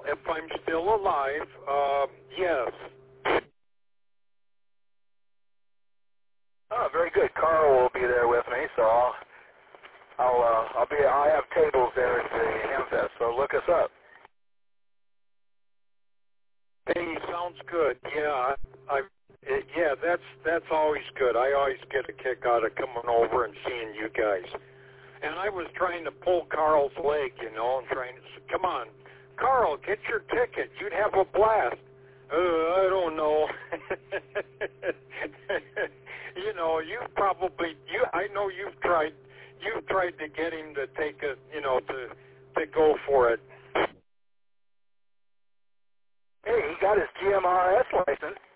Well, if I'm still alive, yes. Oh, very good. Carl will be there with me, so I have tables there at the Hamfest, so look us up. Hey, sounds good. Yeah, yeah, that's always good. I always get a kick out of coming over and seeing you guys. And I was trying to pull Carl's leg, and trying to say, come on, Carl, get your ticket. You'd have a blast. I don't know. I know you've tried to get him to take to go for it. Hey, he got his GMRS license.